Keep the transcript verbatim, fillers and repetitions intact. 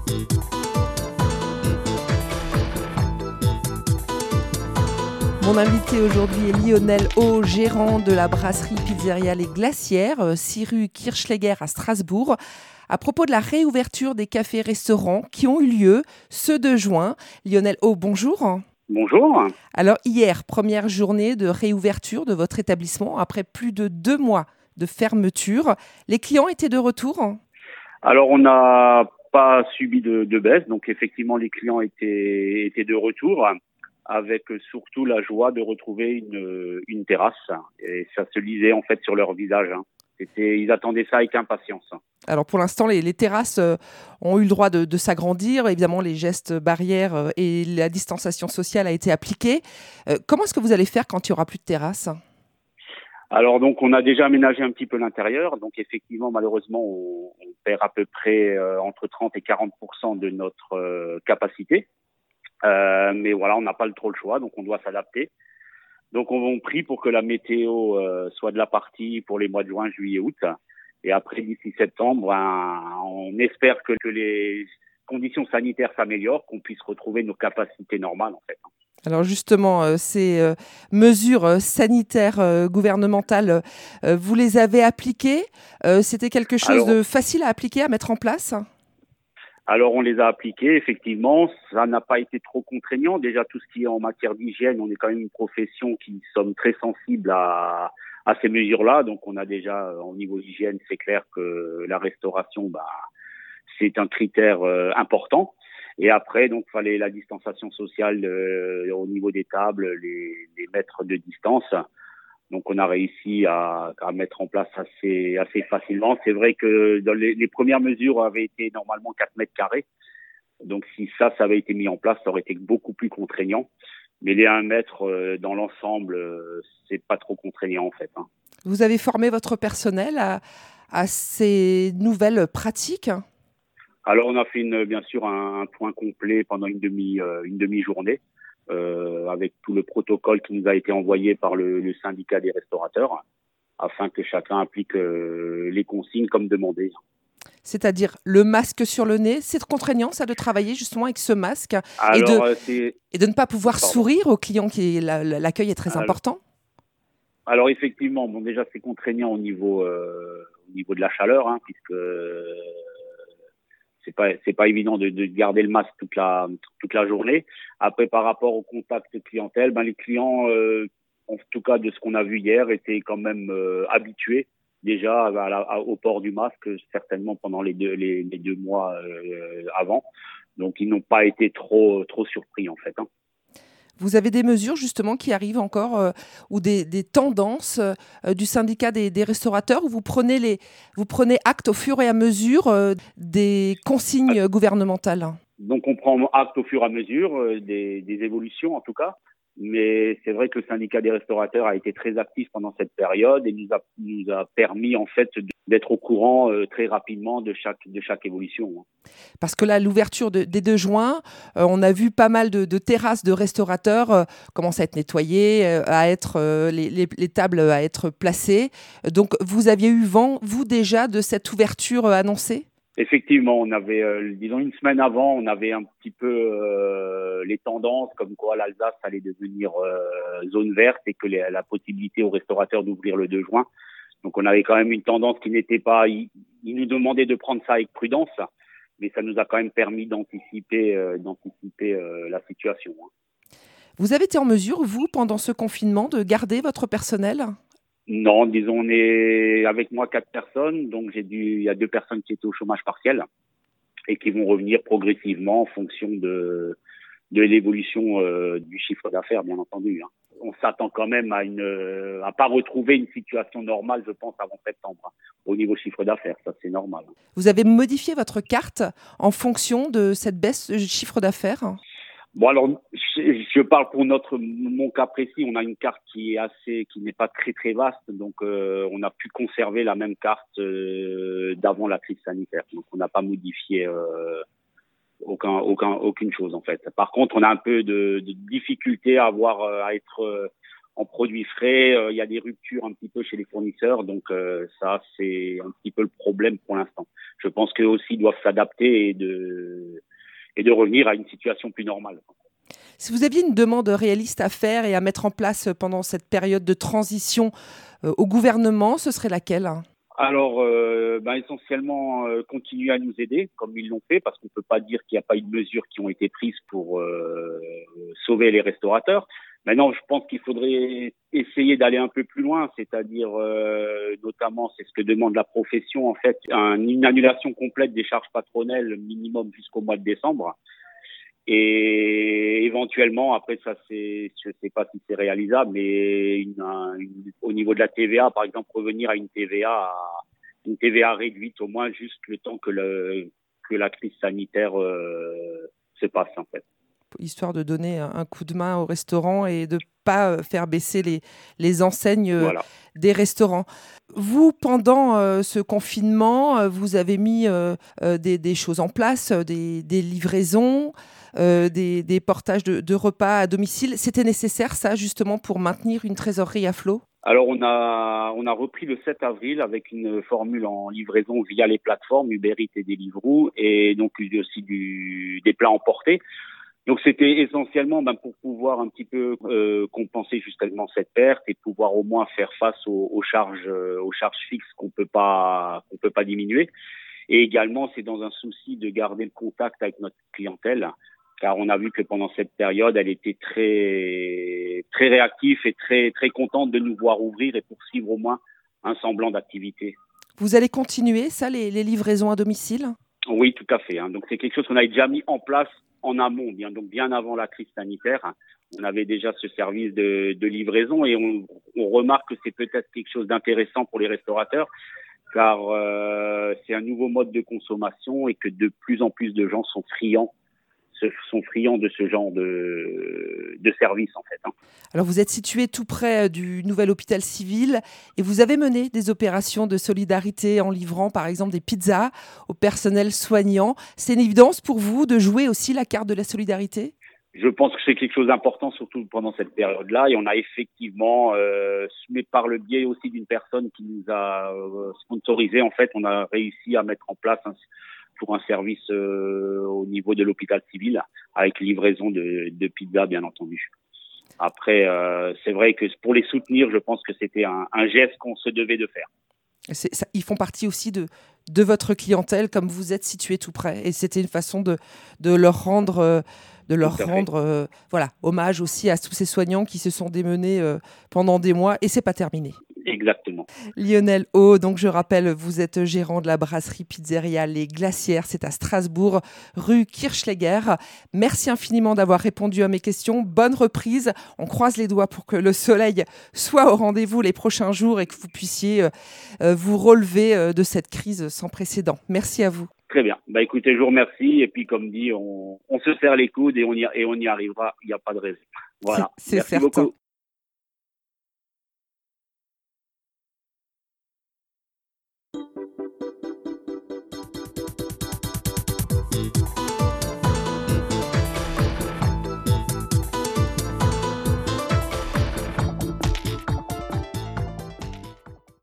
Mon invité aujourd'hui est Lionel Haut, gérant de la brasserie Pizzeria Les Glacières, six rue Kirchschläger à Strasbourg. À propos de la réouverture des cafés-restaurants qui ont eu lieu ce deux juin. Lionel Haut, bonjour. Bonjour. Alors hier, première journée de réouverture de votre établissement après plus de deux mois de fermeture. Les clients étaient de retour? Alors on n'a pas subi de, de baisse, donc effectivement les clients étaient, étaient de retour, avec surtout la joie de retrouver une, une terrasse. Et ça se lisait en fait sur leur visage. C'était, ils attendaient ça avec impatience. Alors pour l'instant, les, les terrasses euh, ont eu le droit de, de s'agrandir. Évidemment, les gestes barrières euh, et la distanciation sociale a été appliquée. Euh, comment est-ce que vous allez faire quand il n'y aura plus de terrasse ? Alors donc on a déjà aménagé un petit peu l'intérieur. Donc effectivement, malheureusement, on, on perd à peu près euh, entre trente et quarante pour cent de notre euh, capacité. Euh, mais voilà, on n'a pas trop le choix, donc on doit s'adapter. Donc on, on prie pour que la météo euh, soit de la partie pour les mois de juin, juillet, août. Et après, d'ici septembre, hein, on espère que, que les conditions sanitaires s'améliorent, qu'on puisse retrouver nos capacités normales en fait. Alors justement, euh, ces euh, mesures euh, sanitaires euh, gouvernementales, euh, vous les avez appliquées. Euh, c'était quelque chose Alors, de facile à appliquer, à mettre en place ? Alors on les a appliquées, effectivement, ça n'a pas été trop contraignant. Déjà tout ce qui est en matière d'hygiène, on est quand même une profession qui sommes très sensibles à, à ces mesures-là. Donc on a déjà, au niveau d'hygiène, c'est clair que la restauration, bah, c'est un critère euh, important. Et après, donc fallait la distanciation sociale euh, au niveau des tables, les, les mètres de distance. Donc on a réussi à, à mettre en place assez assez facilement. C'est vrai que dans les, les premières mesures avaient été normalement quatre mètres carrés. Donc si ça, ça avait été mis en place, ça aurait été beaucoup plus contraignant. Mais les un mètre euh, dans l'ensemble, euh, c'est pas trop contraignant en fait. Hein. Vous avez formé votre personnel à, à ces nouvelles pratiques ? Alors on a fait une, bien sûr un, un point complet pendant une demi euh, une demi-journée. Euh, avec tout le protocole qui nous a été envoyé par le, le syndicat des restaurateurs, afin que chacun applique euh, les consignes comme demandé. C'est-à-dire le masque sur le nez, c'est contraignant ça de travailler justement avec ce masque et Alors, de, c'est... et de ne pas pouvoir Pardon. sourire aux clients, qui la, l'accueil est très alors, important. Alors effectivement, bon déjà c'est contraignant au niveau euh, au niveau de la chaleur, hein, puisque euh, c'est pas c'est pas évident de, de garder le masque toute la toute la journée. Après par rapport au contact clientèle, ben les clients euh, en tout cas de ce qu'on a vu hier étaient quand même euh, habitués déjà à la, à, au port du masque, certainement pendant les deux les, les deux mois euh, avant. Donc ils n'ont pas été trop trop surpris en fait. Hein. Vous avez des mesures justement qui arrivent encore euh, ou des, des tendances euh, du syndicat des, des restaurateurs où vous prenez, les, vous prenez acte au fur et à mesure euh, des consignes gouvernementales ? Donc on prend acte au fur et à mesure euh, des, des évolutions en tout cas. Mais c'est vrai que le syndicat des restaurateurs a été très actif pendant cette période et nous a, nous a permis en fait d'être au courant euh, très rapidement de chaque, de chaque évolution. Parce que là, l'ouverture de, des deux juin, euh, on a vu pas mal de, de terrasses de restaurateurs euh, commencer à être nettoyées, euh, à être, euh, les, les, les tables à être placées. Donc vous aviez eu vent, vous déjà, de cette ouverture euh, annoncée ? Effectivement, on avait, euh, disons une semaine avant, on avait un petit peu euh, les tendances comme quoi l'Alsace allait devenir euh, zone verte et que les, la possibilité aux restaurateurs d'ouvrir le deux juin. Donc on avait quand même une tendance qui n'était pas, ils, ils nous demandaient de prendre ça avec prudence, mais ça nous a quand même permis d'anticiper, euh, d'anticiper euh, la situation. Hein. Vous avez été en mesure, vous, pendant ce confinement, de garder votre personnel ? Non, disons, on est avec moi quatre personnes, donc j'ai dû, il y a deux personnes qui étaient au chômage partiel et qui vont revenir progressivement en fonction de de l'évolution euh, du chiffre d'affaires, bien entendu. Hein. On s'attend quand même à une à pas retrouver une situation normale, je pense, avant septembre hein, au niveau chiffre d'affaires, ça c'est normal. Vous avez modifié votre carte en fonction de cette baisse de chiffre d'affaires ? Bon alors, je, je parle pour notre mon cas précis. On a une carte qui est assez, qui n'est pas très très vaste, donc euh, on a pu conserver la même carte euh, d'avant la crise sanitaire. Donc on n'a pas modifié euh, aucun aucun aucune chose en fait. Par contre, on a un peu de, de difficulté à avoir à être euh, en produits frais. Il y a des ruptures un petit peu chez les fournisseurs, donc euh, ça c'est un petit peu le problème pour l'instant. Je pense qu'eux aussi doivent s'adapter et de et de revenir à une situation plus normale. Si vous aviez une demande réaliste à faire et à mettre en place pendant cette période de transition euh, au gouvernement, ce serait laquelle ? Alors, euh, ben, essentiellement, euh, continuer à nous aider, comme ils l'ont fait, parce qu'on ne peut pas dire qu'il n'y a pas eu de mesures qui ont été prises pour euh, sauver les restaurateurs. Maintenant, je pense qu'il faudrait essayer d'aller un peu plus loin, c'est-à-dire, euh, notamment, c'est ce que demande la profession, en fait, un, une annulation complète des charges patronelles minimum jusqu'au mois de décembre. Et éventuellement, après ça, c'est, je sais pas si c'est réalisable, mais une, une, au niveau de la T V A, par exemple, revenir à une T V A, à, une T V A réduite, au moins juste le temps que le que la crise sanitaire euh, se passe en fait. Histoire de donner un coup de main au restaurant et de pas faire baisser les, les enseignes Voilà. des restaurants. Vous, pendant euh, ce confinement, vous avez mis euh, des, des choses en place, des, des livraisons, euh, des, des portages de, de repas à domicile. C'était nécessaire, ça, justement, pour maintenir une trésorerie à flot ? Alors, on a, on a repris le sept avril avec une formule en livraison via les plateformes Uber Eats et Deliveroo, et donc aussi du, des plats emportés. Donc c'était essentiellement ben, pour pouvoir un petit peu euh, compenser justement cette perte et pouvoir au moins faire face aux, aux charges euh, aux charges fixes qu'on peut pas qu'on peut pas diminuer. Et également c'est dans un souci de garder le contact avec notre clientèle, car on a vu que pendant cette période elle était très très réactive et très très contente de nous voir ouvrir et poursuivre au moins un semblant d'activité. Vous allez continuer ça, les, les livraisons à domicile ? Oui, tout à fait. Hein. Donc c'est quelque chose qu'on avait déjà mis en place en amont, bien, donc bien avant la crise sanitaire. On avait déjà ce service de, de livraison et on, on remarque que c'est peut-être quelque chose d'intéressant pour les restaurateurs, car euh, c'est un nouveau mode de consommation et que de plus en plus de gens sont friands sont friands de ce genre de, de service en fait. Hein. Alors vous êtes situé tout près du nouvel hôpital civil et vous avez mené des opérations de solidarité en livrant par exemple des pizzas au personnel soignant. C'est une évidence pour vous de jouer aussi la carte de la solidarité ? Je pense que c'est quelque chose d'important, surtout pendant cette période-là. Et on a effectivement, euh, mais par le biais aussi d'une personne qui nous a euh, sponsorisé, en fait, on a réussi à mettre en place un pour un service euh, au niveau de l'hôpital civil, avec livraison de, de pizza, bien entendu. Après, euh, c'est vrai que pour les soutenir, je pense que c'était un, un geste qu'on se devait de faire. C'est, ça, ils font partie aussi de, de votre clientèle, comme vous êtes situé tout près. Et c'était une façon de, de leur rendre, euh, de leur rendre euh, voilà, hommage aussi à tous ces soignants qui se sont démenés euh, pendant des mois. Et c'est pas terminé. Exactement. Lionel Haut, donc je rappelle, vous êtes gérant de la brasserie pizzeria Les Glacières, c'est à Strasbourg, rue Kirchschläger. Merci infiniment d'avoir répondu à mes questions. Bonne reprise. On croise les doigts pour que le soleil soit au rendez-vous les prochains jours et que vous puissiez euh, vous relever euh, de cette crise sans précédent. Merci à vous. Très bien. Bah écoutez, je vous remercie. Et puis comme dit, on, on se serre les coudes et on y, et on y arrivera. Il n'y a pas de raison. Voilà. C'est, c'est Merci certain. beaucoup.